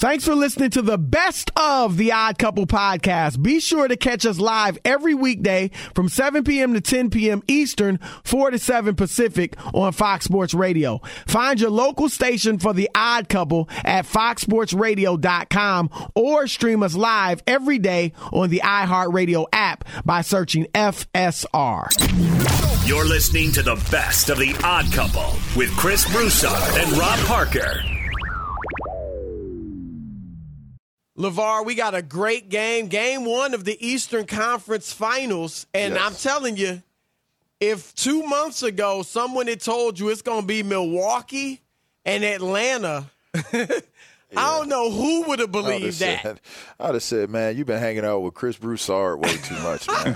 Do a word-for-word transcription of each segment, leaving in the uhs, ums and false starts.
Thanks for listening to the best of the Odd Couple podcast. Be sure to catch us live every weekday from seven p.m. to ten p.m. Eastern, four to seven Pacific on Fox Sports Radio. Find your local station for the Odd Couple at fox sports radio dot com or stream us live every day on the iHeartRadio app by searching F S R. You're listening to the best of the Odd Couple with Chris Broussard and Rob Parker. LeVar, we got a great game. Game one of the Eastern Conference Finals. And yes. I'm telling you, if two months ago someone had told you it's going to be Milwaukee and Atlanta, yeah. I don't know who would have believed that. Said, I'd have said, man, you've been hanging out with Chris Broussard way too much, man.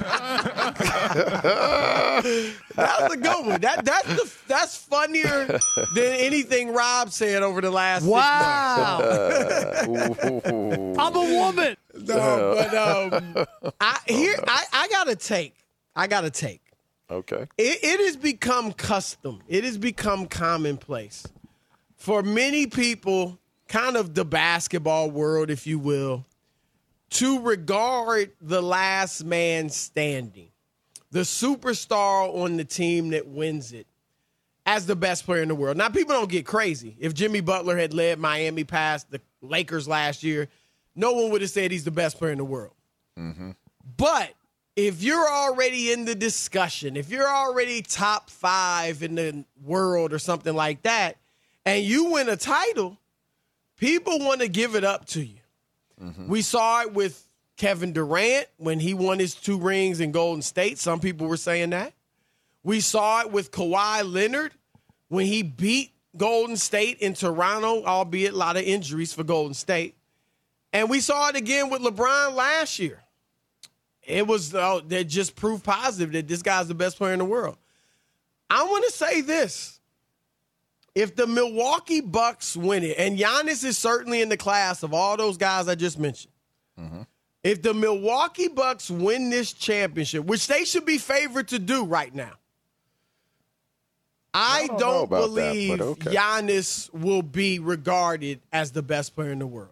That's a good one. That, that's, the, that's funnier than anything Rob said over the last wow. six months. I'm a woman. No, but um, I, here, I, I got to take. I got to take. Okay. It, it has become custom. It has become commonplace for many people, kind of the basketball world, if you will, to regard the last man standing, the superstar on the team that wins it, as the best player in the world. Now, people don't get crazy. If Jimmy Butler had led Miami past the Lakers last year, no one would have said he's the best player in the world. Mm-hmm. But if you're already in the discussion, if you're already top five in the world or something like that, and you win a title, people want to give it up to you. Mm-hmm. We saw it with Kevin Durant when he won his two rings in Golden State. Some people were saying that. We saw it with Kawhi Leonard when he beat Golden State in Toronto, albeit a lot of injuries for Golden State. And we saw it again with LeBron last year. It was uh, that just proved positive that this guy's the best player in the world. I want to say this. If the Milwaukee Bucks win it, and Giannis is certainly in the class of all those guys I just mentioned, mm-hmm. if the Milwaukee Bucks win this championship, which they should be favored to do right now, I, I don't, don't believe that, okay. Giannis will be regarded as the best player in the world.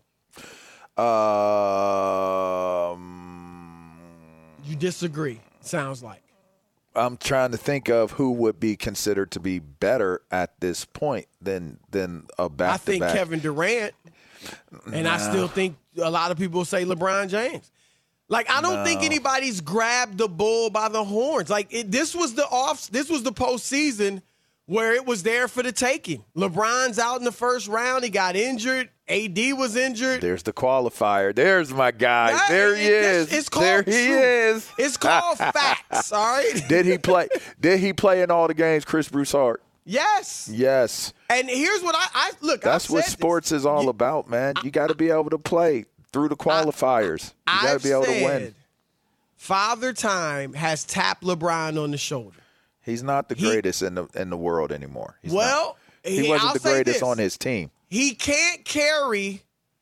Um, you disagree, sounds like. I'm trying to think of who would be considered to be better at this point than than a back-to-back. I think Kevin Durant, and nah. I still think a lot of people say LeBron James. Like, I don't no. think anybody's grabbed the bull by the horns. Like, it, this was the off, this was the postseason where it was there for the taking. LeBron's out in the first round. He got injured. A D was injured. There's the qualifier. There's my guy. Right. There he it, is. It's called there truth. he is. It's called facts, all right? Did he play Did he play in all the games, Chris Broussard? Yes. Yes. And here's what I, I look. That's what sports this. is all you, about, man. You got to be able to play through the qualifiers. I, you got to be able to win. Father Time has tapped LeBron on the shoulder. He's not the greatest he, in the in the world anymore. He's well, not. he, he wasn't I'll the greatest on his team. He can't carry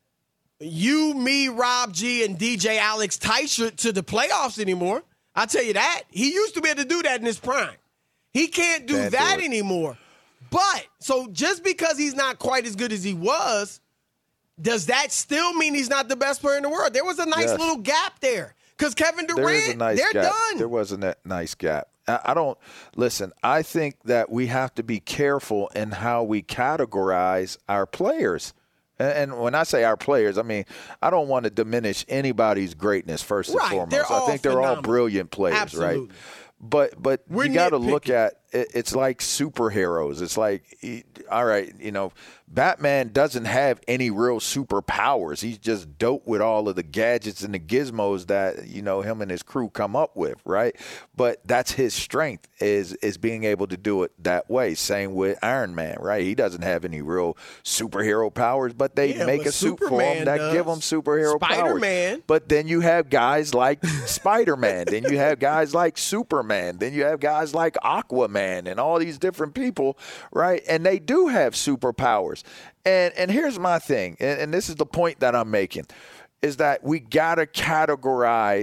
you, me, Rob G, and D J Alex Teicher to the playoffs anymore. I'll tell you that. He used to be able to do that in his prime. He can't do can't that do anymore. But, so just because he's not quite as good as he was, does that still mean he's not the best player in the world? There was a nice yes. little gap there. Because Kevin Durant, nice they're gap. done. There was a nice gap. I don't – listen, I think that we have to be careful in how we categorize our players. And when I say our players, I mean, I don't want to diminish anybody's greatness first and right. foremost. They're I think they're phenomenal. all brilliant players, Absolutely. right? But but We're you got to nitpicking. look at it, it's like superheroes. It's like, all right, you know, Batman doesn't have any real superpowers. He's just dope with all of the gadgets and the gizmos that, you know, him and his crew come up with, right? But that's his strength is is being able to do it that way. Same with Iron Man, right? He doesn't have any real superhero powers, but they yeah, make but a suit Superman for him that does. give him superhero Spider-Man. powers. But then you have guys like Spider-Man. Then you have guys like Superman. Then you have guys like Aquaman and all these different people, right? And they do have superpowers. And and here's my thing, and, and this is the point that I'm making, is that we got to categorize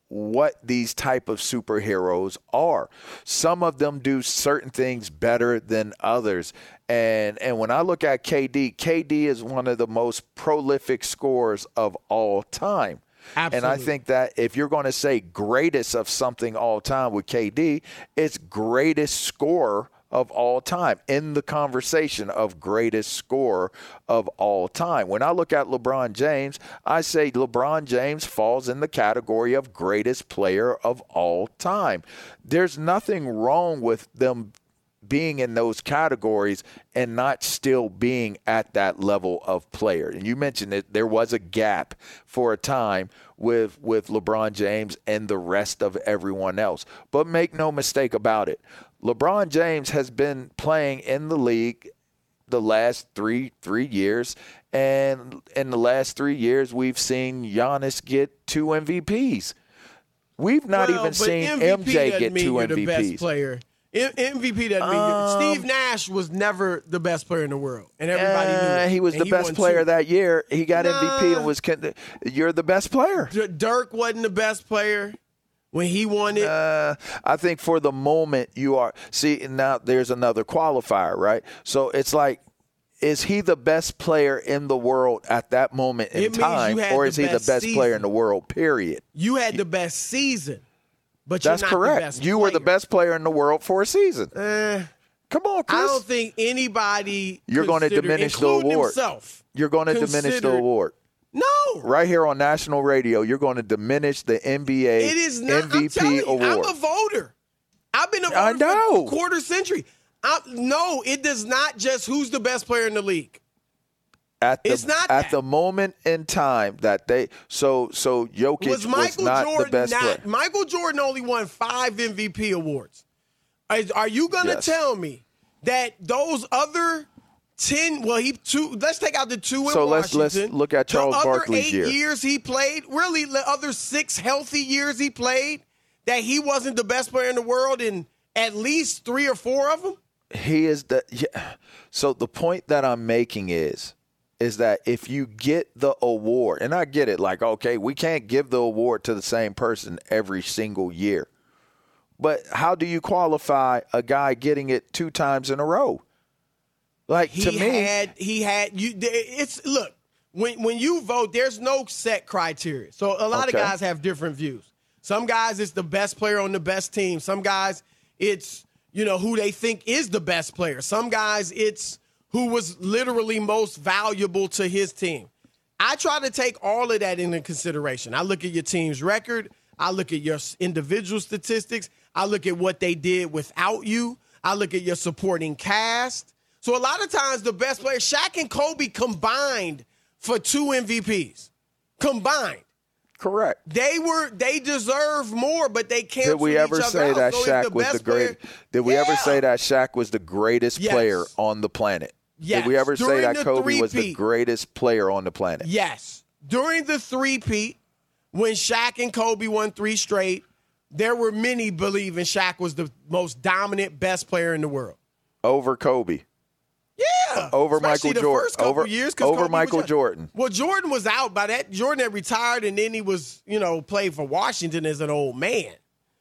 what these type of superheroes are. Some of them do certain things better than others. And and when I look at K D, K D is one of the most prolific scorers of all time. Absolutely. And I think that if you're going to say greatest of something all time with K D, it's greatest scorer of all time, in the conversation of greatest scorer of all time. When I look at LeBron James, I say LeBron James falls in the category of greatest player of all time. There's nothing wrong with them being in those categories and not still being at that level of player. And you mentioned that there was a gap for a time with with LeBron James and the rest of everyone else. But make no mistake about it, LeBron James has been playing in the league the last three three years, and in the last three years, we've seen Giannis get two M V Ps. We've not well, even seen M V P M J get mean two you're M V Ps. The best player. M V P doesn't mean Um, you're, Steve Nash was never the best player in the world, and everybody uh, knew it. He was and the he best won player two. that year. He got Nah. M V P and was. You're the best player. D- Dirk wasn't the best player when he won it. Uh, I think for the moment you are. See, now there's another qualifier, right? So it's like, is he the best player in the world at that moment in It means you time, had or the is he the best best player in season. the world, period? You had the best season, but That's you're not correct. the best You player. were the best player in the world for a season. Eh, Come on, Chris. I don't think anybody. You're going to considered- diminish the including award. Himself, You're going to diminish the considered- award. No, Right here on national radio, you're going to diminish the N B A it is not. M V I'm telling P you, award. I'm a voter. I've been a voter I know. for a quarter century. I, no, it does not just who's the best player in the league. At the, It's not at that. the moment in time that they so so Jokic Was was, Michael not Jordan the best not? player. Michael Jordan only won five M V P awards. Are, are you going to Yes. tell me that those other ten? Well, he two. Let's take out the two in So let's- Washington. let's look at Charles the other Barkley's eight year. years he played. Really, the other six healthy years he played, that he wasn't the best player in the world in at least three or four of them. He is the yeah. So the point that I'm making is is that if you get the award, and I get it, like, okay, we can't give the award to the same person every single year. But how do you qualify a guy getting it two times in a row? Like, He to me, had he had you. It's look when when you vote, there's no set criteria. So a lot Okay. of guys have different views. Some guys it's the best player on the best team. Some guys it's you know who they think is the best player. Some guys it's who was literally most valuable to his team. I try to take all of that into consideration. I look at your team's record. I look at your individual statistics. I look at what they did without you. I look at your supporting cast. So a lot of times the best players, Shaq and Kobe combined for two M V Ps. Combined. correct. They were they deserve more, but they canceled Did we ever each other say out. that So if Shaq the was the best player- great? Did we ever Yeah. say that Shaq was the greatest Yes. player on the planet? Yes. Did we ever say During that the Kobe was the three-peat. greatest player on the planet? Yes. During the three-peat, when Shaq and Kobe won three straight, there were many believing Shaq was the most dominant, best player in the world. Over Kobe. Yeah. Over Especially Michael the Jordan. First couple Over- years 'cause over Kobe was Michael young. Jordan. Well, Jordan was out by that. Jordan had retired, and then he was, you know, played for Washington as an old man.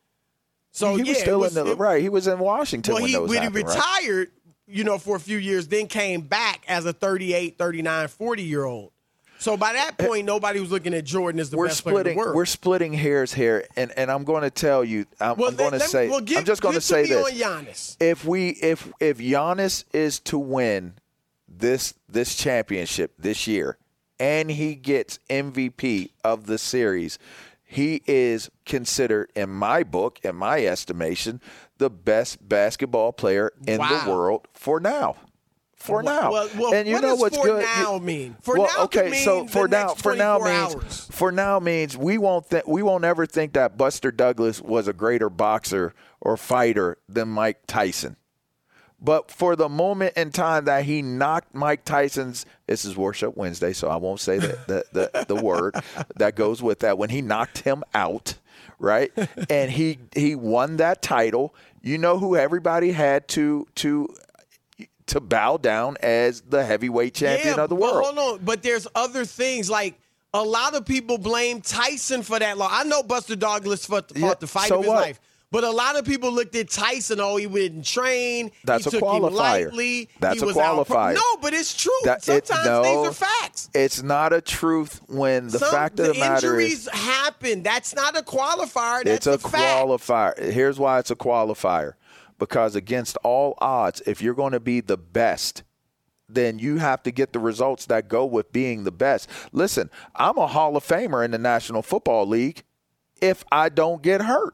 So he yeah, was it still was- in the it- right. He was in Washington Well, when he those when he happened, right? retired, you know, for a few years, then came back as a thirty-eight, thirty-nine, forty-year-old. So by that point, nobody was looking at Jordan as the We're best player in splitting. the world. We're splitting hairs here, and, and I'm going to tell you. I'm, well, I'm going to let- say. well, give, I'm just going to give say me this. on Giannis. If we if if Giannis is to win this this championship this year, and he gets M V P of the series, he is considered, in my book, in my estimation, the best basketball player in Wow. the world for now. For now, Well, well, and you what know does what's for good? now You- mean? For well, now okay, could mean so the for now, next for now twenty-four means hours. for now means we won't th- we won't ever think that Buster Douglas was a greater boxer or fighter than Mike Tyson. But for the moment in time that he knocked Mike Tyson's, this is Worship Wednesday, so I won't say the the, the, the word that goes with that. When he knocked him out, right, and he he won that title, you know who everybody had to to to bow down as the heavyweight champion yeah, of the but world. hold on, but there's other things like a lot of people blame Tyson for that loss. I know Buster Douglas fought, fought Yeah, the fight so of his what? life. But a lot of people looked at Tyson, oh, he didn't train. That's he a took qualifier. him lightly. That's he a was out pro- qualifier. No, but it's true. That- it- Sometimes no, these are facts. It's not a truth when the Some, fact of the, matter injuries is happen. That's not a qualifier. That's it's a, a, fact. qualifier. Here's why it's a qualifier. Because against all odds, if you're going to be the best, then you have to get the results that go with being the best. Listen, I'm a Hall of Famer in the National Football League if I don't get hurt.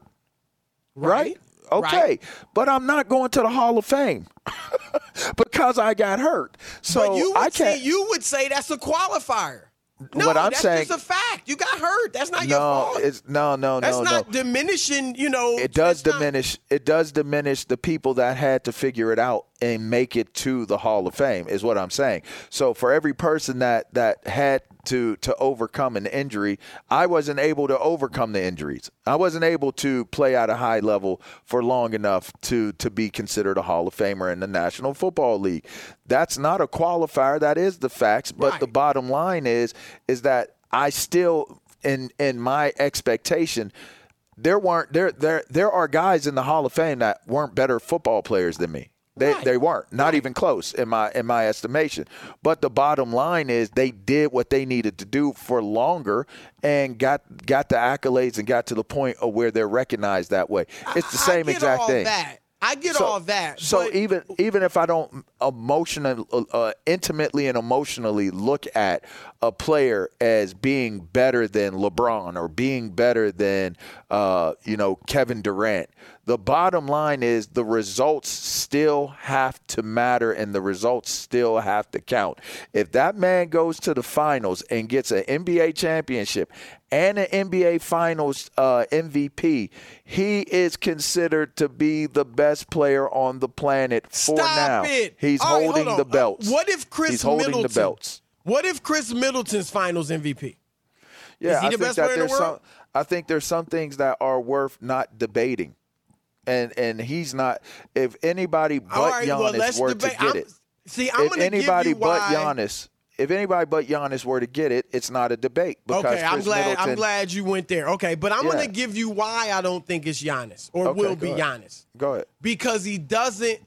Right? Right. Okay. Right. But I'm not going to the Hall of Fame because I got hurt. So but you would I say can't. you would say that's a qualifier. No, What I'm that's saying- just a fact. You got hurt. That's not your no, fault. it's no, no, That's no, not no. diminishing, you know. It does that's not- diminish. It does diminish the people that had to figure it out and make it to the Hall of Fame. Is what I'm saying. So for every person that that had to to overcome an injury, I wasn't able to overcome the injuries. I wasn't able to play at a high level for long enough to to be considered a Hall of Famer in the National Football League. That's not a qualifier. That is the facts. But Right. the bottom line is is that I still, in in my expectation, there weren't there there there are guys in the Hall of Fame that weren't better football players than me. They Right. they weren't, not even close in my in my estimation. But the bottom line is they did what they needed to do for longer and got got the accolades and got to the point of where they're recognized that way. It's the I- same I get exact all thing. That. I get So- all that. So but even even if I don't emotionally, uh, intimately and emotionally look at a player as being better than LeBron or being better than uh, you know Kevin Durant, the bottom line is the results still have to matter and the results still have to count. If that man goes to the finals and gets an N B A championship and an N B A Finals uh, M V P, he is considered to be the best player on the planet for Stop now. it. He's All right, holding hold the on. belts. Uh, what if Chris He's holding Middleton? the belts. What if Chris Middleton's Finals M V P? Yeah, Is he I the think best that player in the there's world? some. I think there's some things that are worth not debating, and and he's not. If anybody but All right, Giannis well, let's were debate. to get I'm- it, See, I'm if going to give anybody you but why. Giannis, if anybody but Giannis were to get it, it's not a debate. Because Okay, I'm Chris glad. Middleton, I'm glad you went there. Okay, but I'm going Yeah. to give you why I don't think it's Giannis or Okay, will go be ahead. Giannis. Go ahead. Because he doesn't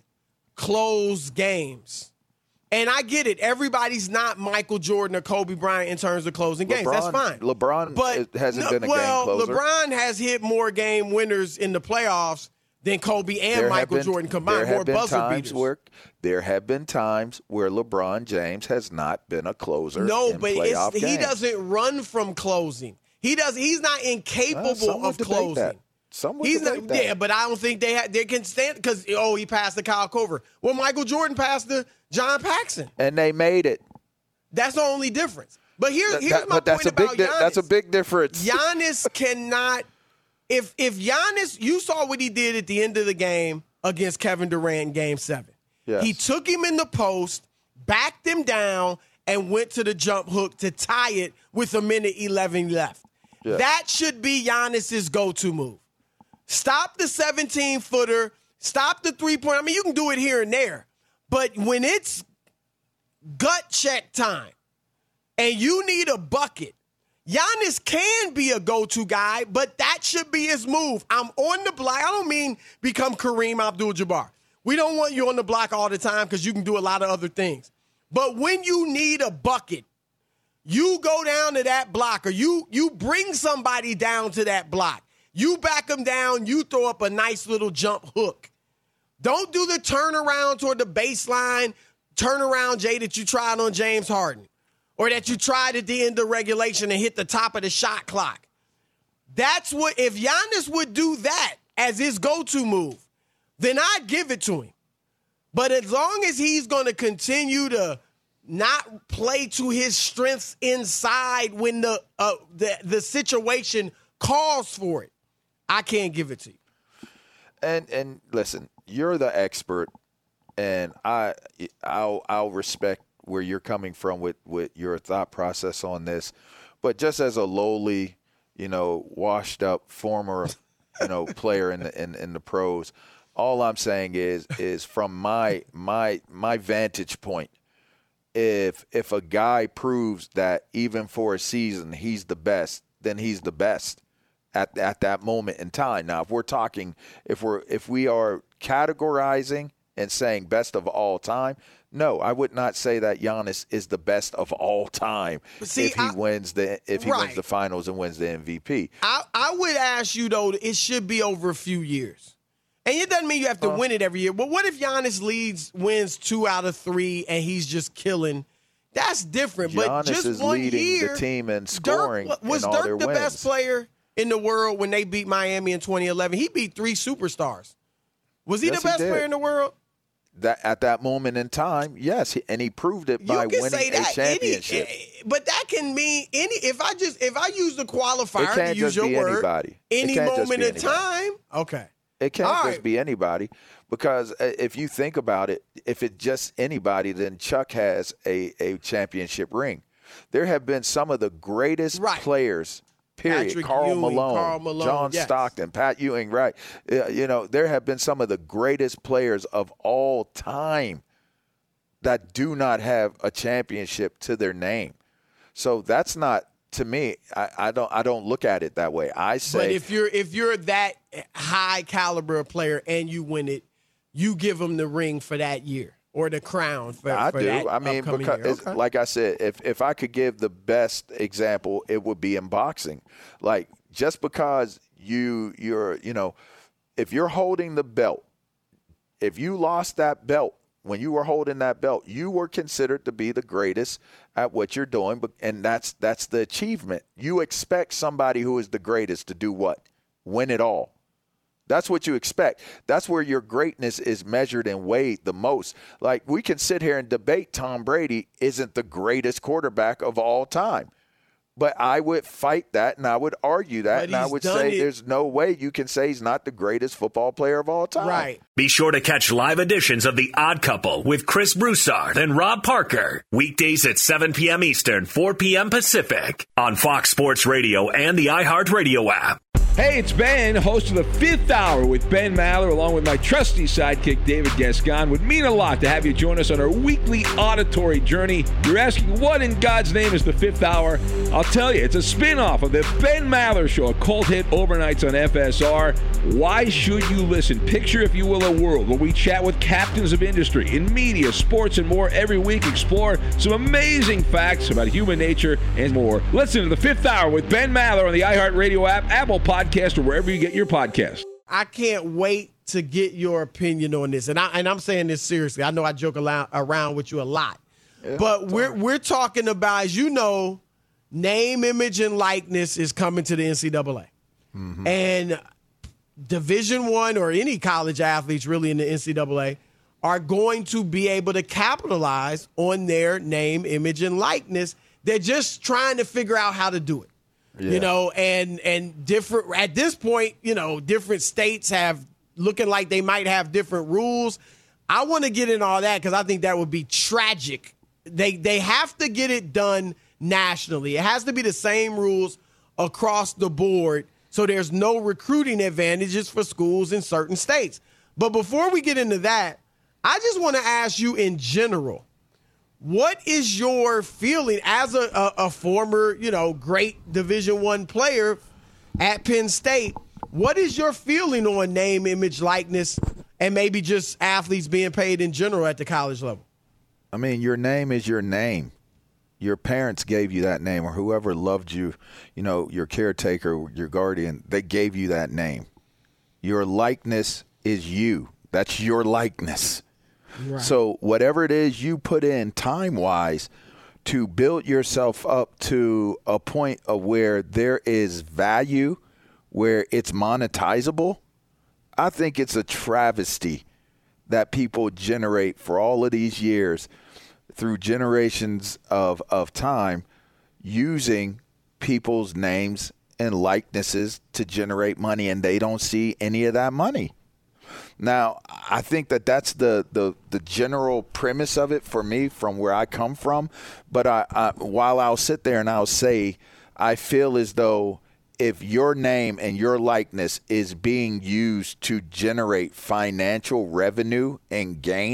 close games. And I get it. Everybody's not Michael Jordan or Kobe Bryant in terms of closing games. That's LeBron- fine. LeBron but hasn't no, been a game well, closer. LeBron has hit more game winners in the playoffs than Kobe and There have Michael been- Jordan combined. There More have been buzzer times beaters. where there have been times where LeBron James has not been a closer. No, in but playoff it's, he games. doesn't run from closing. He does. He's not Well, incapable some would of debate closing. that. Some would He's debate not. that. Yeah, but I don't think they ha- they can stand because oh he passed to Kyle Korver. Well, Michael Jordan passed to John Paxson. And they made it. That's the only difference. But here, That- here's that- my but that's point a big. about di- Giannis. That's a big difference. Giannis cannot. If if Giannis, you saw what he did at the end of the game against Kevin Durant in Game Seven. Yes. He took him in the post, backed him down, and went to the jump hook to tie it with a minute eleven left. Yeah. That should be Giannis's go-to move. Stop the seventeen-footer. Stop the three-point. I mean, you can do it here and there, but when it's gut check time and you need a bucket, Giannis can be a go-to guy, but that should be his move. I'm on the block. I don't mean become Kareem Abdul-Jabbar. We don't want you on the block all the time because you can do a lot of other things. But when you need a bucket, you go down to that block or you you bring somebody down to that block. You back them down, you throw up a nice little jump hook. Don't do the turnaround toward the baseline, turnaround, Jay, that you tried on James Harden or that you tried at the end of regulation and hit the top of the shot clock. That's what, if Giannis would do that as his go-to move, then I'd give it to him. But as long as he's going to continue to not play to his strengths inside when the, uh, the the situation calls for it, I can't give it to you. And and listen, you're the expert, and I I'll I'll respect where you're coming from with, with your thought process on this. But just as a lowly, you know, washed up former, you know, player in the in, in the pros, all I'm saying is is from my my my vantage point, if if a guy proves that even for a season he's the best, then he's the best at at that moment in time. Now, if we're talking, if we're if we are categorizing and saying best of all time, no, I would not say that Giannis is the best of all time See, if he I, wins the if he right. wins the finals and wins the M V P. I, I would ask you, though, it should be over a few years. And it doesn't mean you have to uh, win it every year. But what if Giannis leads, wins two out of three, and he's just killing? That's different. Giannis but just is one leading year, the team in scoring. Dirk, was in all Dirk their the wins. best player in the world when they beat Miami in twenty eleven? He beat three superstars. Was he yes, the best he player in the world? That at that moment in time, yes, and he proved it by winning a championship. Any, but that can mean any. If I just if I use the qualifier it can't to use just your be word, anybody. any moment in time, okay. It can't All just right. be anybody, because if you think about it, if it's just anybody, then Chuck has a, a championship ring. There have been some of the greatest right. players, period. Patrick Karl Ewing, Malone, Karl Malone, John yes. Stockton, Pat Ewing, right. Uh, you know, there have been some of the greatest players of all time that do not have a championship to their name. So that's not, to me, I, I don't I don't look at it that way. I say, but if you're if you're that high caliber player and you win it, you give them the ring for that year or the crown for, I for do. that I mean, upcoming because year. it's, Okay. like I said, if if I could give the best example, it would be in boxing. Like, just because you you're you know, if you're holding the belt, if you lost that belt. When you were holding that belt, you were considered to be the greatest at what you're doing, but and that's that's the achievement. You expect somebody who is the greatest to do what? Win it all. That's what you expect. That's where your greatness is measured and weighed the most. Like, we can sit here and debate Tom Brady isn't the greatest quarterback of all time. But I would fight that, and I would argue that, But and I he's would done say it. there's no way you can say he's not the greatest football player of all time. Right. Be sure to catch live editions of The Odd Couple with Chris Broussard and Rob Parker. Weekdays at seven p.m. Eastern, four p.m. Pacific on Fox Sports Radio and the iHeartRadio app. Hey, it's Ben, host of The Fifth Hour with Ben Maller, along with my trusty sidekick, David Gascon. Would mean a lot to have you join us on our weekly auditory journey. You're asking, what in God's name is The Fifth Hour? I'll tell you, it's a spin-off of The Ben Maller Show, a cult hit overnights on F S R. Why should you listen? Picture, if you will, a world where we chat with captains of industry in media, sports, and more every week. Explore some amazing facts about human nature and more. Listen to The Fifth Hour with Ben Maller on the iHeartRadio app, Apple Podcast, or wherever you get your podcast. I can't wait to get your opinion on this, and I and I'm saying this seriously. I know I joke around with you a lot, yeah, but we're we're talking about, as you know, name, image, and likeness is coming to the N C double A, mm-hmm. and Division One or any college athletes really in the N C double A are going to be able to capitalize on their name, image, and likeness. They're just trying to figure out how to do it. Yeah. You know, and and different at this point, you know, different states have looking like they might have different rules. I want to get in all that because I think that would be tragic. They they have to get it done nationally. It has to be the same rules across the board, so there's no recruiting advantages for schools in certain states. But before we get into that, I just want to ask you in general, what is your feeling as a, a, a former, you know, great Division One player at Penn State? What is your feeling on name, image, likeness, and maybe just athletes being paid in general at the college level? I mean, your name is your name. Your parents gave you that name, or whoever loved you, you know, your caretaker, your guardian, they gave you that name. Your likeness is you. That's your likeness. Right. So whatever it is you put in time-wise to build yourself up to a point of where there is value, where it's monetizable, I think it's a travesty that people generate for all of these years through generations of, of time using people's names and likenesses to generate money, and they don't see any of that money. Now, I think that that's the, the, the general premise of it for me from where I come from. But I, I, while I'll sit there and I'll say, I feel as though if your name and your likeness is being used to generate financial revenue and gain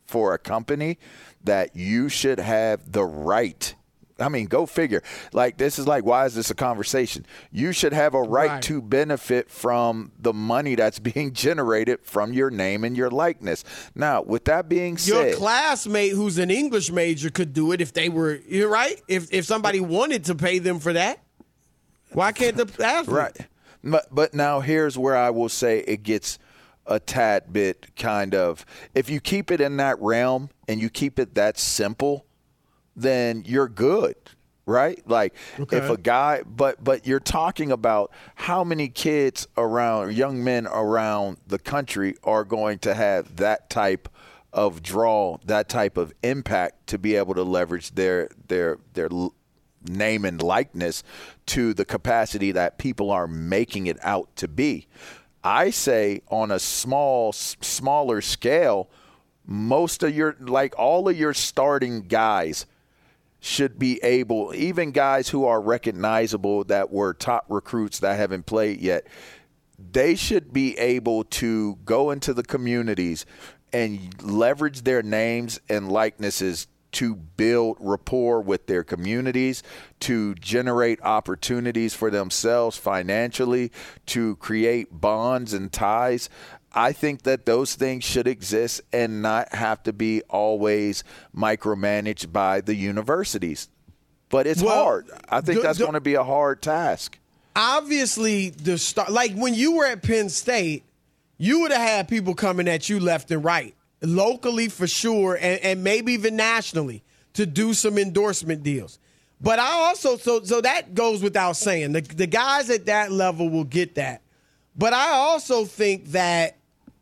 for a company that you should have the right. I mean, go figure. Like, this is like, why is this a conversation? You should have a right, right to benefit from the money that's being generated from your name and your likeness. Now, with that being said, your classmate who's an English major could do it if they were, you're right. If if somebody wanted to pay them for that, why can't the athlete? Right. But, but now here's where I will say it gets a tad bit kind of, if you keep it in that realm and you keep it that simple, then you're good, right? Like okay. if a guy, but but you're talking about how many kids around, young men around the country are going to have that type of draw, that type of impact to be able to leverage their their their name and likeness to the capacity that people are making it out to be. I say on a small, smaller scale, most of your, like all of your starting guys should be able, even guys who are recognizable that were top recruits that haven't played yet, they should be able to go into the communities and leverage their names and likenesses to build rapport with their communities, to generate opportunities for themselves financially, to create bonds and ties. I think that those things should exist and not have to be always micromanaged by the universities. But it's well, hard. I think the, that's the, going to be a hard task. Obviously, the start, like when you were at Penn State, you would have had people coming at you left and right, locally for sure, and, and maybe even nationally to do some endorsement deals. But I also, so so that goes without saying. The, the guys at that level will get that. But I also think that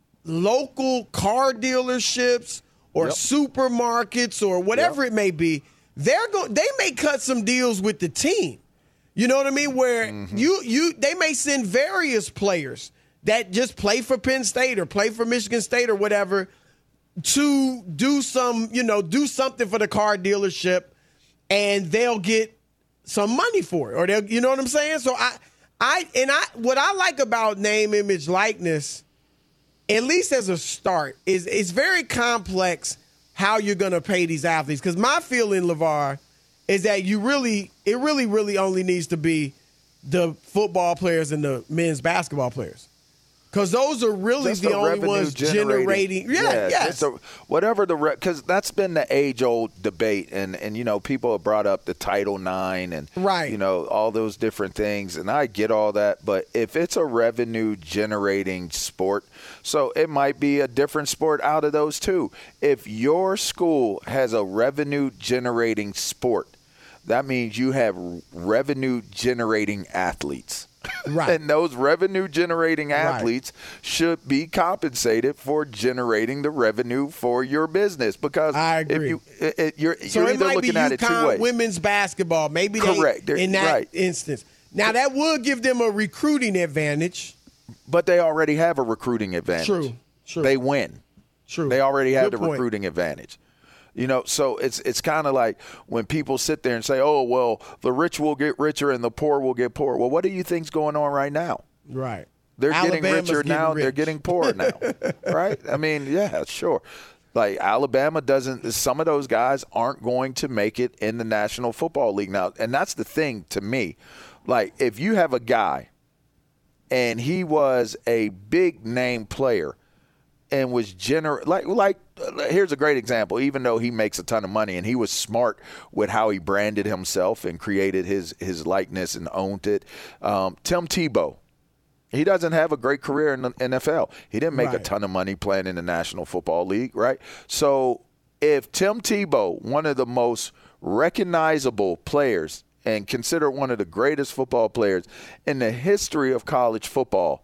local car dealerships or yep. supermarkets or whatever yep. it may be, they're go- they may cut some deals with the team. You know what I mean? Where mm-hmm. you you they may send various players that just play for Penn State or play for Michigan State or whatever to do some, you know, do something for the car dealership, and they'll get some money for it. Or they'll, you know what I'm saying? So I I and I what I like about name, image, likeness, at least as a start, is it's very complex how you're going to pay these athletes. Because my feeling, LeVar, is that you really, it really, really only needs to be the football players and the men's basketball players. Because those are really just the only ones generating. generating yeah, yeah, yes. A, whatever the because re- that's been the age-old debate, and and you know people have brought up the Title nine and right. you know all those different things, and I get all that. But if it's a revenue-generating sport, so it might be a different sport out of those two. If your school has a revenue-generating sport, that means you have revenue-generating athletes. Right. And those revenue-generating athletes right. should be compensated for generating the revenue for your business. Because I agree. If you, it, it, you're, so you're it either might looking be at it two ways. Women's basketball, maybe correct they, in that right. instance. Now that would give them a recruiting advantage, but they already have a recruiting advantage. True, true. They win. True. They already have Good the point. recruiting advantage. You know, so it's it's kind of like when people sit there and say, oh, well, the rich will get richer and the poor will get poorer. Well, what do you think's going on right now? Right. They're Alabama's getting richer getting now. rich. They're getting poorer now. Right? I mean, yeah, sure. Like Alabama doesn't – some of those guys aren't going to make it in the National Football League now. And that's the thing to me. Like if you have a guy and he was a big-name player and was gener- – like like here's a great example. Even though he makes a ton of money and he was smart with how he branded himself and created his, his likeness and owned it, um, Tim Tebow. He doesn't have a great career in the N F L. He didn't make right. a ton of money playing in the National Football League, right? So if Tim Tebow, one of the most recognizable players and considered one of the greatest football players in the history of college football,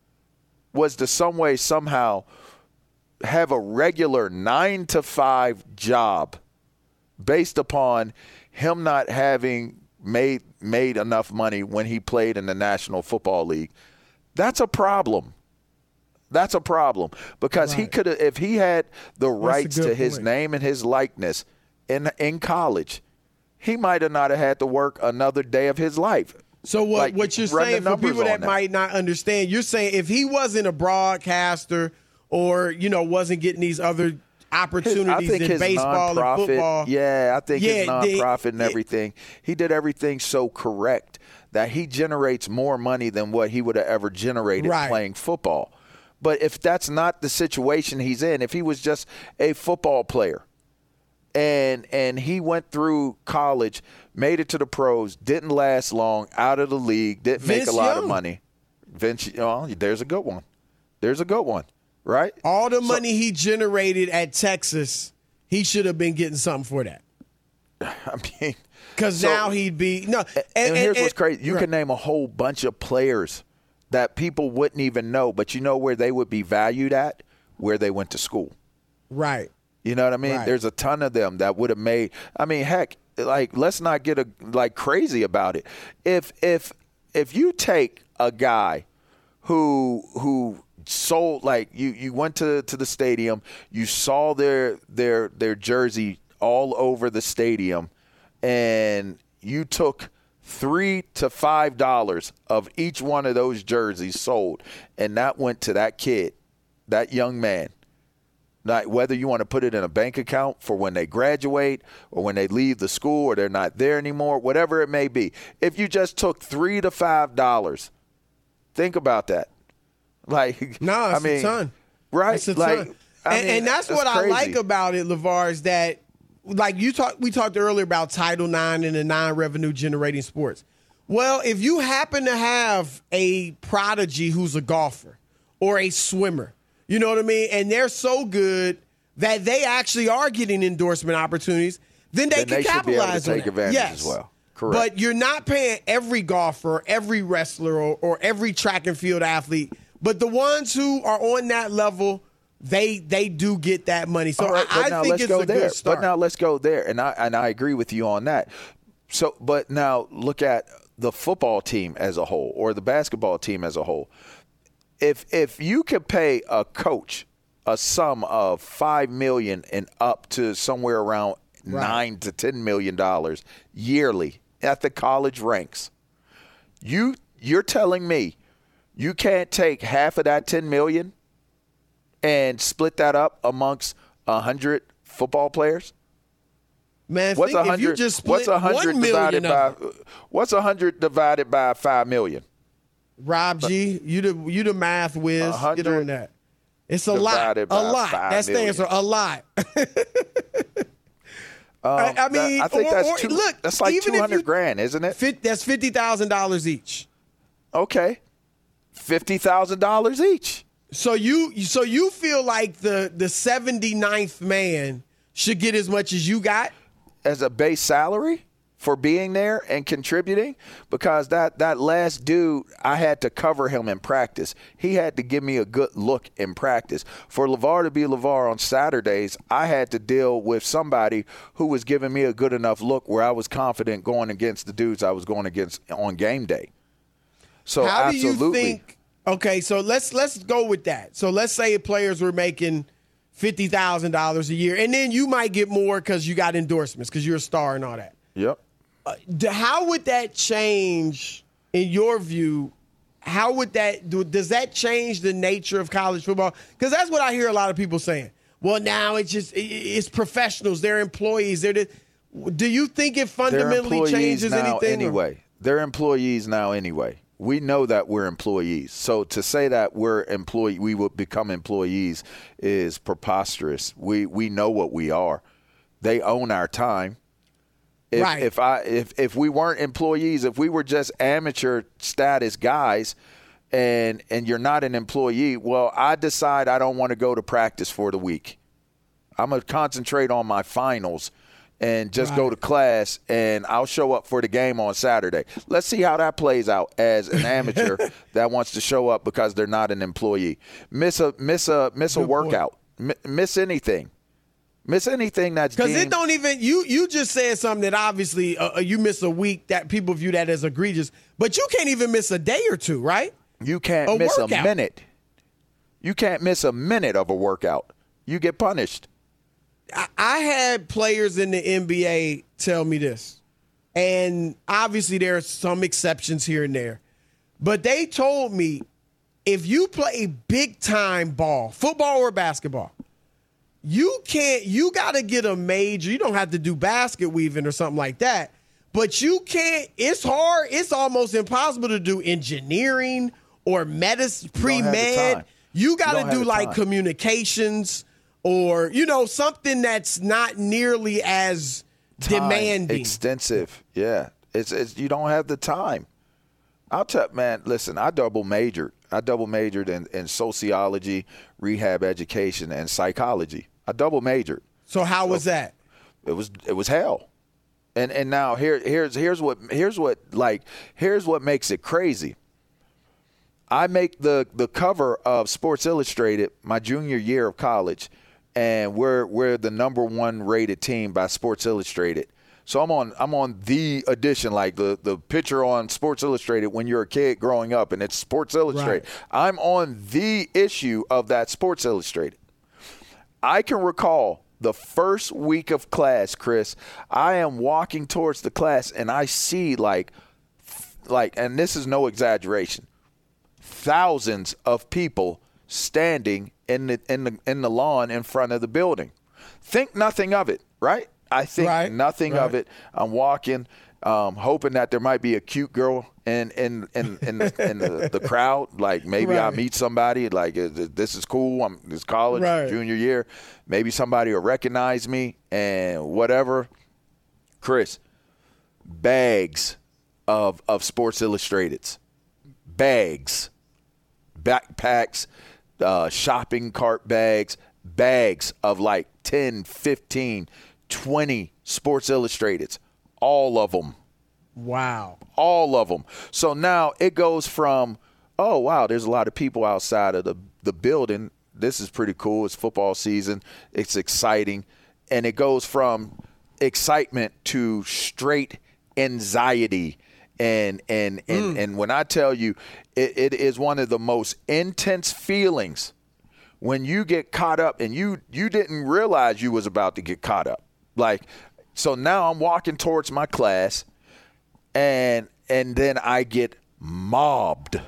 was to some way somehow have a regular nine to five job based upon him not having made made enough money when he played in the National Football League, that's a problem. That's a problem because right. he could have, if he had the That's rights to his point. name and his likeness in in college, he might have not have had to work another day of his life. So what like, what you're saying for people that, that might not understand, you're saying if he wasn't a broadcaster or, you know, wasn't getting these other opportunities his, I think in his baseball and football. Yeah, I think yeah, his nonprofit they, and everything. He did everything so correct that he generates more money than what he would have ever generated right. playing football. But if that's not the situation he's in, if he was just a football player and and he went through college, made it to the pros, didn't last long, out of the league, didn't Vince make a lot Young. of money. Vince, oh, there's a good one. There's a good one, right? All the So- money he generated at Texas, he should have been getting something for that. I mean, Because so- now he'd be no. And, and, here's and- what's crazy: you right. can name a whole bunch of players that people wouldn't even know, but you know where they would be valued at? Where they went to school. Right. You know what I mean? Right. There's a ton of them that would have made. I mean, heck, like let's not get a, like crazy about it. If if if you take a guy who who sold like you you went to, to the stadium, you saw their their their jersey all over the stadium, and you took three to five dollars of each one of those jerseys sold, and that went to that kid, that young man. Not whether you want to put it in a bank account for when they graduate or when they leave the school or they're not there anymore, whatever it may be. If you just took three to five dollars, think about that. Like, No, it's I mean, a ton. right? It's a like, ton. I and, mean, and that's it's what crazy. I like about it, LeVar, is that like you talked, we talked earlier about Title nine and the non-revenue generating sports. Well, if you happen to have a prodigy who's a golfer or a swimmer, you know what I mean, and they're so good that they actually are getting endorsement opportunities, then they Then can they should be able to capitalize on take that. advantage yes. as well. Correct. But you're not paying every golfer, every wrestler, or, or every track and field athlete. But the ones who are on that level, they they do get that money. So All right, but I, now I think let's it's go a there. good start. But now let's go there, and I and I agree with you on that. So, but now look at the football team as a whole, or the basketball team as a whole. If if you could pay a coach a sum of five million and up to somewhere around Right. nine to ten million dollars yearly at the college ranks, you you're telling me you can't take half of that ten million and split that up amongst a hundred football players? Man, What's think a if you hundred? just split What's a hundred one divided million by? of them. What's a hundred divided by five million? Rob G, you the you the math whiz. A hundred Get on that. It's a lot. A divided by lot. five That stands for million. a lot. Um, I, I mean, that- I think or- that's or- two. look, that's like even two if hundred you- grand, isn't it? Fit, that's fifty thousand dollars each. Okay, fifty thousand dollars each. So you so you feel like the the seventy-ninth man should get as much as you got? As a base salary for being there and contributing, because that, that last dude, I had to cover him in practice. He had to give me a good look in practice. For LeVar to be LeVar on Saturdays, I had to deal with somebody who was giving me a good enough look where I was confident going against the dudes I was going against on game day. So How absolutely. do you think? Okay, so let's let's go with that. So let's say players were making fifty thousand dollars a year, and then you might get more because you got endorsements because you're a star and all that. Yep. D- How would that change, in your view? How would that do? Does that change the nature of college football? Because that's what I hear a lot of people saying. Well, now it's just it- it's professionals, they're employees. They're the, do you think it They're fundamentally employees changes now anything? or- anyway. They're employees now anyway. We know that we're employees. So to say that we're employee, we will become employees is preposterous. We we know what we are. They own our time. If, Right. if I if if we weren't employees, if we were just amateur status guys, and and you're not an employee, well, I decide I don't want to go to practice for the week. I'm gonna concentrate on my finals and just go Right. to class, and I'll show up for the game on Saturday. Let's see how that plays out as an amateur that wants to show up because they're not an employee. Miss a miss a miss a Good point. workout. Mi- miss anything. Miss anything that's Because it deemed- don't even you you just said something that obviously uh, you miss a week that people view that as egregious, but you can't even miss a day or two, right? You can't A miss workout. a minute. You can't miss a minute of a workout. You get punished. I, I had players in the N B A tell me this, and obviously there are some exceptions here and there, but they told me if you play big time ball, football or basketball, you can't, you got to get a major. You don't have to do basket weaving or something like that, but you can't, it's hard. It's almost impossible to do engineering or medicine, pre-med. You got to do like time. communications or, you know, something that's not nearly as time, demanding. Extensive. Yeah. It's, it's, you don't have the time. I'll tell man, listen, I double majored. I double majored in, in sociology, rehab education, and psychology. I double majored. So how so was that? It was it was hell. And and now here here's here's what here's what like here's what makes it crazy. I make the, the cover of Sports Illustrated my junior year of college, and we're we're the number one rated team by Sports Illustrated. So I'm on I'm on the edition, like the, the picture on Sports Illustrated when you're a kid growing up, and it's Sports Illustrated. Right. I'm on the issue of that Sports Illustrated. I can recall the first week of class, Chris, I am walking towards the class, and I see like, like, and this is no exaggeration, thousands of people standing in the in the in the lawn in front of the building. Think nothing of it, right? I think right, nothing right. of it. I'm walking, um, hoping that there might be a cute girl in in in, in, the, in the, the crowd. Like maybe right. I meet somebody. Like this is cool. I'm this college right. junior year. Maybe somebody will recognize me and whatever. Chris, bags of of Sports Illustrateds, bags, backpacks, uh, shopping cart bags, bags of like ten, fifteen. twenty Sports Illustrateds, all of them. Wow. All of them. So now it goes from, oh, wow, there's a lot of people outside of the, the building. This is pretty cool. It's football season. It's exciting. And it goes from excitement to straight anxiety. And and and, mm. and when I tell you, it, it is one of the most intense feelings when you get caught up and you you didn't realize you was about to get caught up. Like, so now I'm walking towards my class, and and then I get mobbed,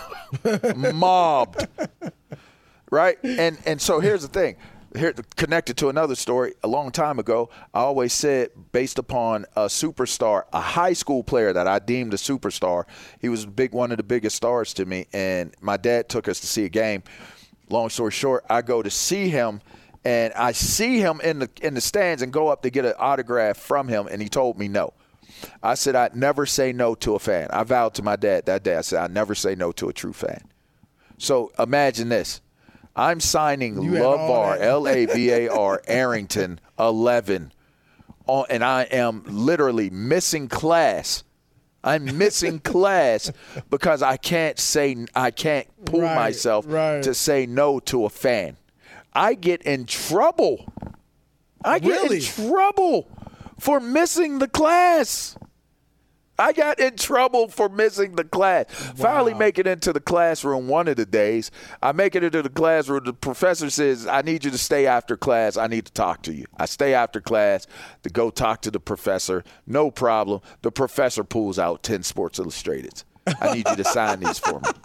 mobbed, right? And and so here's the thing, here connected to another story. A long time ago, I always said, based upon a superstar, a high school player that I deemed a superstar, he was big, one of the biggest stars to me, and my dad took us to see a game. Long story short, I go to see him. And I see him in the in the stands and go up to get an autograph from him, and he told me no. I said I'd never say no to a fan. I vowed to my dad that day. I said I'd never say no to a true fan. So imagine this. I'm signing LaVar, L A V A R, Arrington, eleven, on, and I am literally missing class. I'm missing class because I can't say I can't pull right, myself right. to say no to a fan. I get in trouble. I get really? in trouble for missing the class. I got in trouble for missing the class. Wow. Finally make it into the classroom one of the days. I make it into the classroom. The professor says, I need you to stay after class. I need to talk to you. I stay after class to go talk to the professor. No problem. The professor pulls out ten Sports Illustrateds. I need you to sign these for me.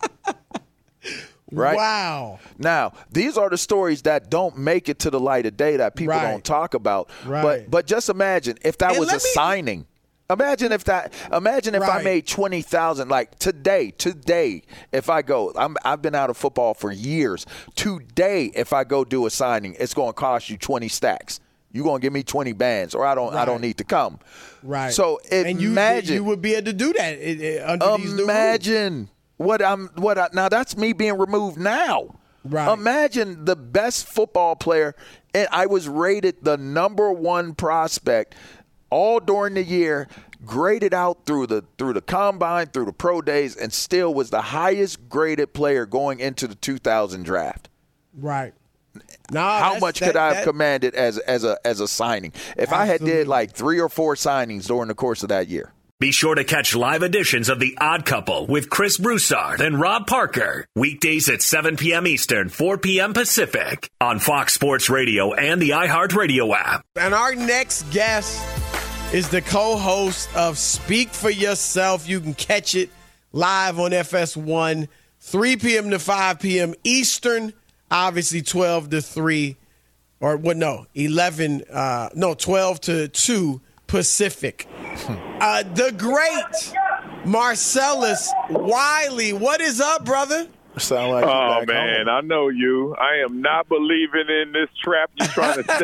Right? Wow. Now, these are the stories that don't make it to the light of day that people right. don't talk about. Right. But but just imagine if that and was a me... signing. Imagine if that. Imagine if right. I made twenty thousand. Like today, today, if I go, I'm, I've been out of football for years. Today, if I go do a signing, it's going to cost you twenty stacks. You're going to give me twenty bands, or I don't. Right. I don't need to come. Right. So and you, imagine you would be able to do that under imagine, these new rules. Imagine. What I'm, what I, now that's me being removed now. Right. Imagine the best football player, and I was rated the number one prospect all during the year, graded out through the through the combine, through the pro days, and still was the highest graded player going into the two thousand draft. Right. No, how much that, could I have that, commanded as as a as a signing if absolutely. I had did like three or four signings during the course of that year? Be sure to catch live editions of The Odd Couple with Chris Broussard and Rob Parker. Weekdays at seven p.m. Eastern, four p.m. Pacific on Fox Sports Radio and the iHeartRadio app. And our next guest is the co-host of Speak for Yourself. You can catch it live on F S one, three p.m. to five p.m. Eastern, obviously twelve to three or what? No, eleven. Uh, no, twelve to two Pacific. Uh, the great Marcellus Wiley. What is up, brother? Sound like oh, man, home. I know you. I am not believing in this trap you're trying to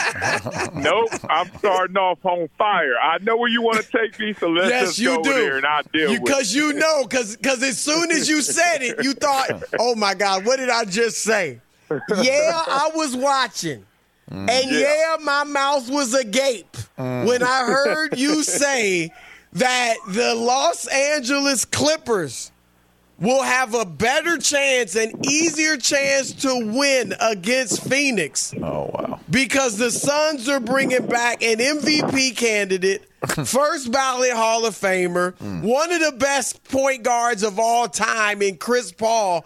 set. Nope, I'm starting off on fire. I know where you want to take me, so let's yes, just you go do. there and I'll deal with it. Because you know, because as soon as you said it, you thought, oh, my God, what did I just say? Yeah, I was watching. Mm. And, yeah. yeah, my mouth was agape mm. when I heard you say that the Los Angeles Clippers will have a better chance, an easier chance to win against Phoenix. Oh, wow. Because the Suns are bringing back an M V P candidate, first ballot Hall of Famer, mm. one of the best point guards of all time in Chris Paul.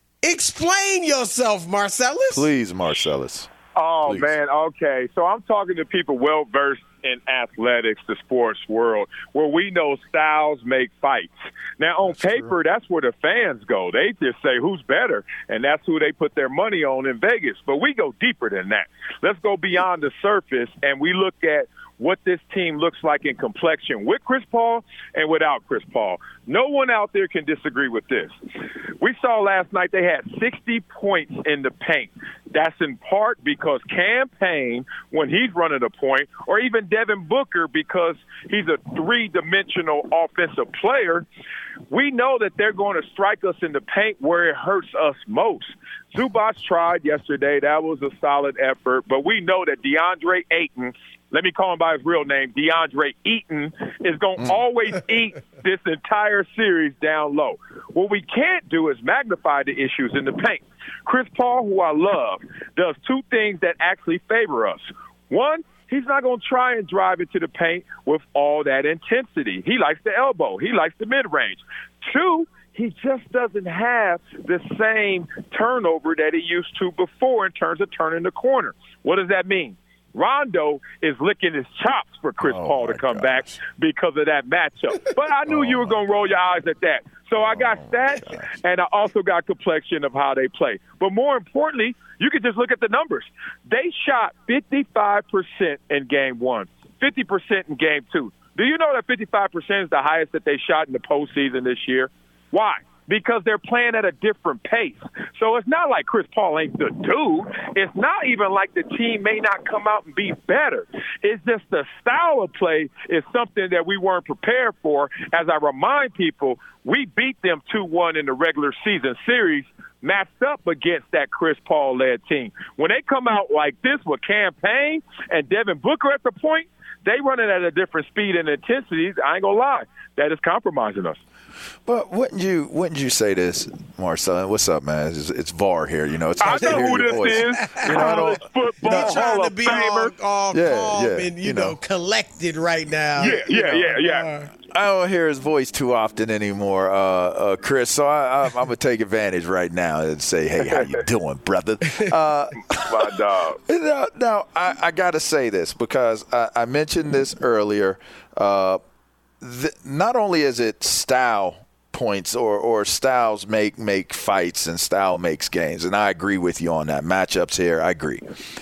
Explain yourself, Marcellus. Please, Marcellus. Oh, Please. man, okay. So I'm talking to people well-versed in athletics, the sports world, where we know styles make fights. Now, on that's paper, true. That's where the fans go. They just say who's better, and that's who they put their money on in Vegas. But we go deeper than that. Let's go beyond the surface, and we look at what this team looks like in complexion with Chris Paul and without Chris Paul. No one out there can disagree with this. We saw last night they had sixty points in the paint. That's in part because Cam Payne, when he's running a point, or even Devin Booker because he's a three-dimensional offensive player, we know that they're going to strike us in the paint where it hurts us most. Zubac tried yesterday. That was a solid effort. But we know that DeAndre Ayton, let me call him by his real name, DeAndre Eaton, is going to mm. always eat this entire series down low. What we can't do is magnify the issues in the paint. Chris Paul, who I love, does two things that actually favor us. One, he's not going to try and drive into the paint with all that intensity. He likes the elbow. He likes the mid-range. Two, he just doesn't have the same turnover that he used to before in terms of turning the corner. What does that mean? Rondo is licking his chops for Chris oh Paul to come gosh. back because of that matchup. But I knew oh you were going to roll your eyes at that. So I got oh stats, and I also got complexion of how they play. But more importantly, you can just look at the numbers. They shot fifty-five percent in game one, fifty percent in game two. Do you know that fifty-five percent is the highest that they shot in the postseason this year? Why? Because they're playing at a different pace. So it's not like Chris Paul ain't the dude. It's not even like the team may not come out and be better. It's just the style of play is something that we weren't prepared for. As I remind people, we beat them two one in the regular season series, matched up against that Chris Paul-led team. When they come out like this with Cam Payne and Devin Booker at the point, they run it at a different speed and intensity. I ain't gonna lie, that is compromising us. But wouldn't you wouldn't you say this, Marcel? What's up, man? It's, it's V A R here. You know, it's nice I know to hear who your this voice. is. You know, I don't. Football you know, trying to be all, all yeah, calm yeah, and you, you know, know collected right now. Yeah, yeah, you yeah, know, yeah. Uh, I don't hear his voice too often anymore, uh, uh, Chris. So I, I, I'm gonna take advantage right now and say, "Hey, how you doing, brother?" Uh, My dog. Now, now I, I got to say this because I, I mentioned this earlier. Uh, the, not only is it style points or, or styles make make fights and style makes games, and I agree with you on that. Matchups here, I agree.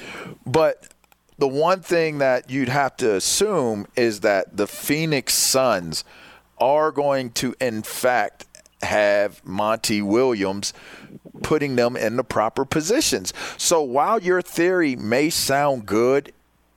But the one thing that you'd have to assume is that the Phoenix Suns are going to, in fact, have Monty Williams putting them in the proper positions. So while your theory may sound good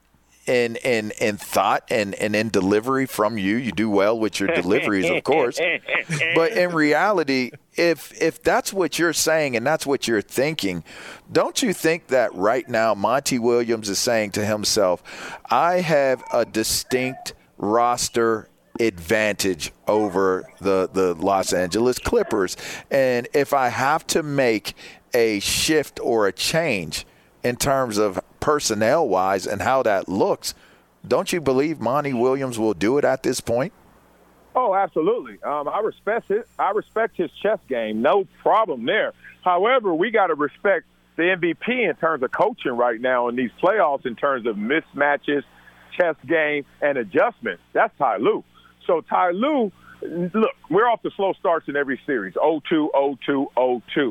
in in, in thought and, and in delivery from you, you do well with your deliveries, of course. But in reality, if if that's what you're saying and that's what you're thinking, don't you think that right now Monty Williams is saying to himself, I have a distinct roster advantage over the, the Los Angeles Clippers. And if I have to make a shift or a change in terms of personnel-wise and how that looks, don't you believe Monty Williams will do it at this point? Oh, absolutely. Um, I respect it. I respect his chess game. No problem there. However, we got to respect the M V P in terms of coaching right now in these playoffs in terms of mismatches, chess game, and adjustments. That's Ty Lue. So Ty Lue, look, we're off to slow starts in every series, oh two, oh two, oh two.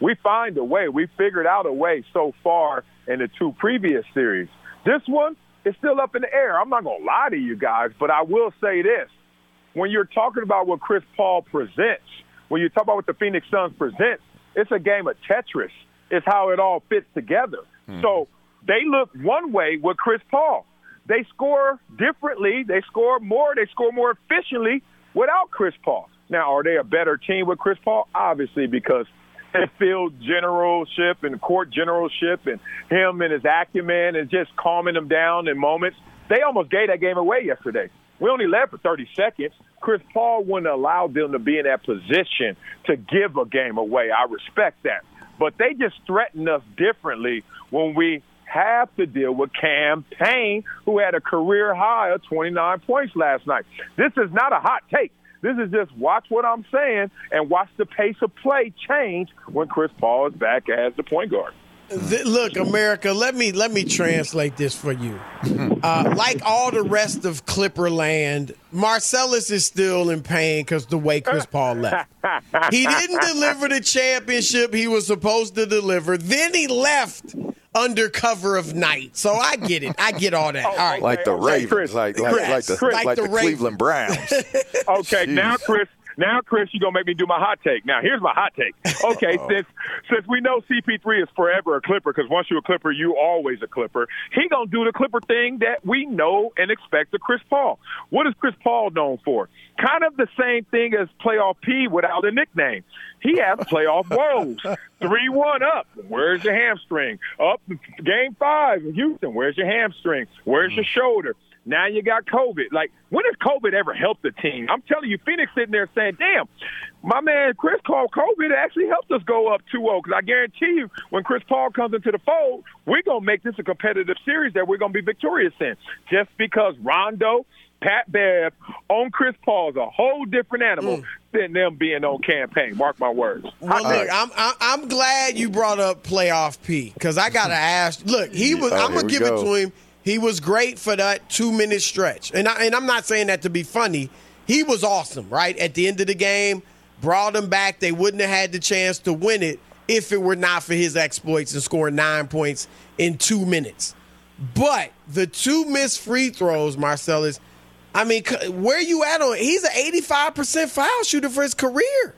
We find a way. We figured out a way so far in the two previous series. This one is still up in the air. I'm not going to lie to you guys, but I will say this. When you're talking about what Chris Paul presents, when you talk about what the Phoenix Suns present, it's a game of Tetris. It's how it all fits together. Mm. So they look one way with Chris Paul. They score differently. They score more. They score more efficiently without Chris Paul. Now, are they a better team with Chris Paul? Obviously, because his field generalship and court generalship and him and his acumen and just calming them down in moments. They almost gave that game away yesterday. We only led for thirty seconds. Chris Paul wouldn't allow them to be in that position to give a game away. I respect that. But they just threaten us differently when we have to deal with Cam Payne, who had a career high of twenty-nine points last night. This is not a hot take. This is just watch what I'm saying and watch the pace of play change when Chris Paul is back as the point guard. The, look, America, let me let me translate this for you. Uh, like all the rest of Clipper land, Marcellus is still in pain because the way Chris Paul left. He didn't deliver the championship he was supposed to deliver. Then he left under cover of night. So I get it. I get all that. All right. Like the Ravens, Chris, like, like, Chris, like the, Chris, like the, the Cleveland Browns. Okay, now, Chris. Now, Chris, you're going to make me do my hot take. Now, here's my hot take. Okay, since since we know C P three is forever a Clipper, because once you're a Clipper, you always a Clipper, he going to do the Clipper thing that we know and expect of Chris Paul. What is Chris Paul known for? Kind of the same thing as Playoff P without a nickname. He has playoff woes. three one up. Where's your hamstring? Up game five in Houston. Where's your hamstring? Where's your shoulder? Now you got COVID. Like, when has COVID ever helped the team? I'm telling you, Phoenix sitting there saying, damn, my man Chris called COVID. It actually helped us go up two oh, because I guarantee you when Chris Paul comes into the fold, we're going to make this a competitive series that we're going to be victorious in. Just because Rondo, Pat Bev on Chris Paul is a whole different animal mm. than them being on campaign. Mark my words. Well, look, I'm, I'm I'm glad you brought up Playoff P because I got to ask. Look, he was. Oh, I'm going to give go. it to him. He was great for that two-minute stretch. And, I, and I'm not saying that to be funny. He was awesome, right? At the end of the game, brought them back. They wouldn't have had the chance to win it if it were not for his exploits and scoring nine points in two minutes. But the two missed free throws, Marcellus, I mean, where you at on it? He's an eighty-five percent foul shooter for his career.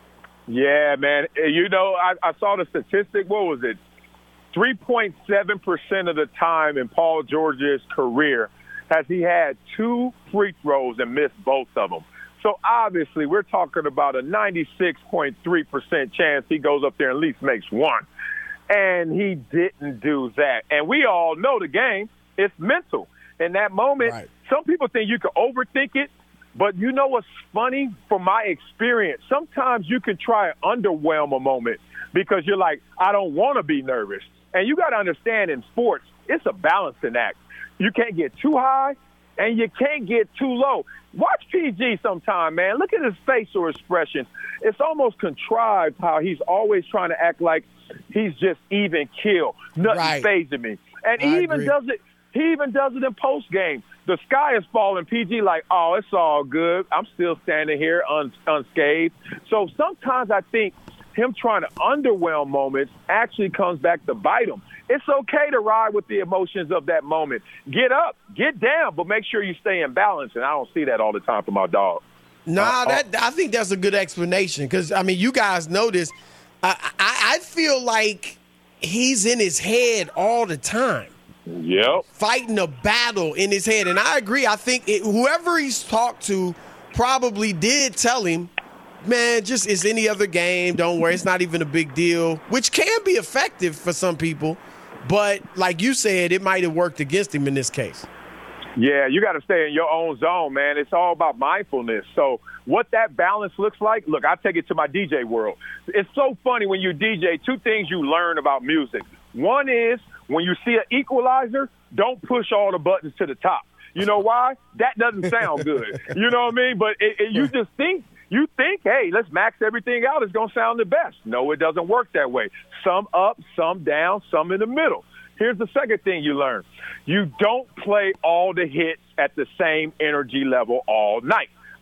Yeah, man. You know, I, I saw the statistic. What was it? three point seven percent of the time in Paul George's career has he had two free throws and missed both of them. So, obviously, we're talking about a ninety-six point three percent chance he goes up there and at least makes one. And he didn't do that. And we all know the game, it's mental. In that moment, right. Some people think you can overthink it. But you know what's funny? From my experience, sometimes you can try and underwhelm a moment because you're like, I don't want to be nervous. And you got to understand in sports, it's a balancing act. You can't get too high and you can't get too low. Watch P G sometime, man. Look at his facial expression. It's almost contrived how he's always trying to act like he's just even kill. Nothing right. fazing me. And I he even agree. does it. He even does it in post game. The sky is falling. P G like, oh, it's all good. I'm still standing here uns- unscathed. So sometimes I think him trying to underwhelm moments actually comes back to bite him. It's okay to ride with the emotions of that moment. Get up, get down, but make sure you stay in balance. And I don't see that all the time for my dog. Nah, uh, that I think that's a good explanation because, I mean, you guys know this. I, I, I feel like he's in his head all the time. Yep. Fighting a battle in his head. And I agree. I think it, whoever he's talked to probably did tell him, man, just it's any other game. Don't worry. It's not even a big deal, which can be effective for some people. But like you said, it might have worked against him in this case. Yeah, you got to stay in your own zone, man. It's all about mindfulness. So what that balance looks like, look, I take it to my D J world. It's so funny when you D J, two things you learn about music. One is when you see an equalizer, don't push all the buttons to the top. You know why? That doesn't sound good. You know what I mean? But it, it, you just think, you think, hey, let's max everything out. It's going to sound the best. No, it doesn't work that way. Some up, some down, some in the middle. Here's the second thing you learn. You don't play all the hits at the same energy level all night.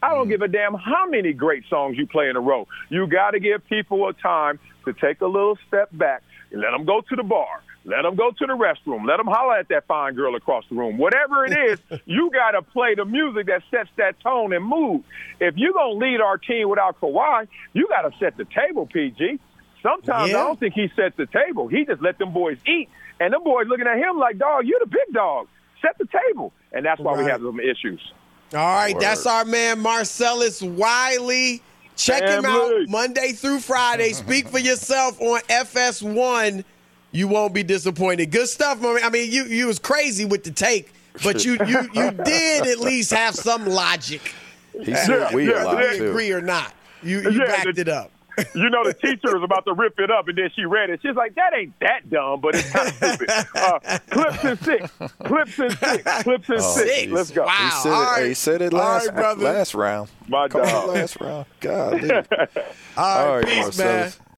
I don't give a damn how many great songs you play in a row. You got to give people a time to take a little step back and let them go to the bar. Let them go to the restroom. Let them holler at that fine girl across the room. Whatever it is, you got to play the music that sets that tone and mood. If you're going to lead our team without Kawhi, you got to set the table, P G. Sometimes yeah. I don't think he sets the table. He just let them boys eat. And them boys looking at him like, dog, you're the big dog. Set the table. And that's why right. we have some issues. All right, Word. That's our man Marcellus Wiley. Check Family. him out Monday through Friday. Speak for yourself on F S one. You won't be disappointed. Good stuff, man. I mean, you you was crazy with the take, but you you you did at least have some logic. He said we yeah, a lot, Whether too. you agree or not. You, you Yeah, backed the- it up. You know, the teacher was about to rip it up, and then she read it. She's like, that ain't that dumb, but it's kind of stupid. Uh, clips and six. Clips and six. Clips and Oh, six. geez. Let's go. Wow. He said All it, right. he said it All last, right, brother. last round. My Come on, dog. last round. God. All right, All right, peace, Marcellus. man.